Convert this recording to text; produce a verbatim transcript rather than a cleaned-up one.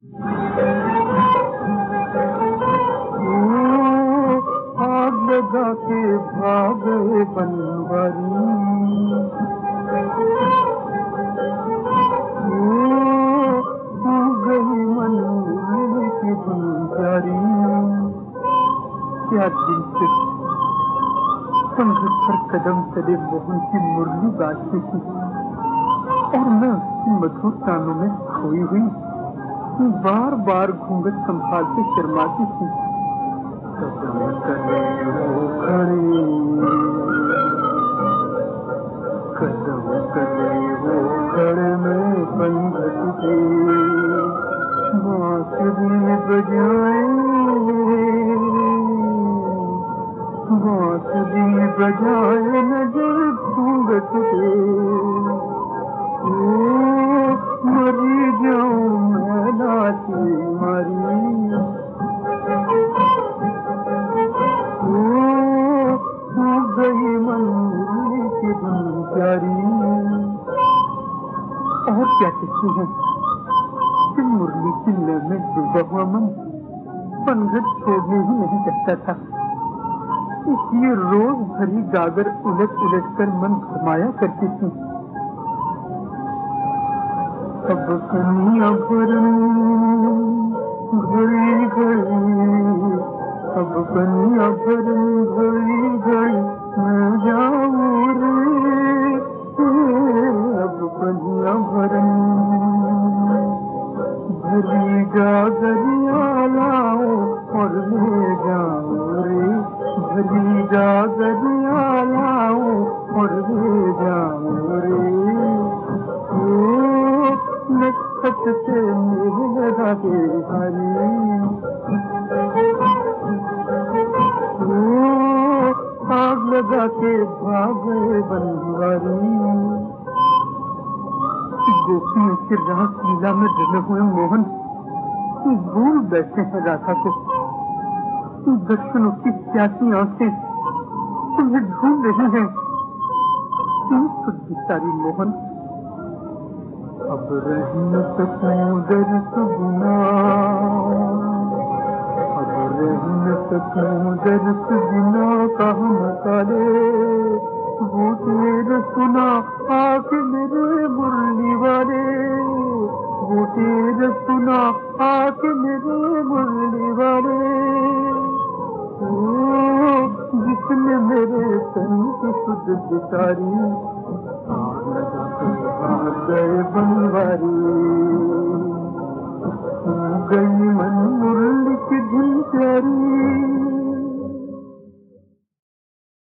आग लगा के भागे बनवारी, तू गई मन की गुलजारी। क्या दिन से संघर्ष पर कदम चले मोहन की मुरली बाजती थी और मैं उसकी मधुर तानों में खोई हुई बार बार घूंघट संभालते शर्माती थी। कदम करे वो खड़े, कदम करे वो खड़े में संघर्ष के बांसुरी बजाए, बांसुरी बजाए नजर घूंघट के। मरी जाऊं मैं नाची मरी, तू गई मंदिर की गुलजारी। और क्या कहती है कि मुरली की लय में डूबा हुआ मन पनघट छोड़ने ही नहीं सकता था, इसलिए रोज भरी गागर उलट उलट कर मन घुमाया करती थी। अब कन्या भरन घड़ी घड़ी, अब कन्या भरन घड़ी घड़ी मैं जाऊं रे, अब कन्या भरन भरी गागरिया लाओ और ले जाऊं रे, भरी गागरिया लाओ और ले जाऊं रे। नक्षत से मेरे राधे हरी, आग लगा के भागे बनवारी। गोपियों के रास लीला में डले हुए मोहन भूल बैठे हैं राधा को। दर्शनों की प्यासी आंखें तुम्हें ढूंढ रही हैं। बिचारी मोहन, अब रह न सकूं दर्द बिना, अब रह न सकूं दर्द बिना कहाँ मसाले। वो तेरे सुना आके मेरे मुरली वाले, वो तेरे सुना आके मेरे मुरली वाले। जिसने मेरे तन की सुध बितारी, गए बनवारी, गई मन मुरली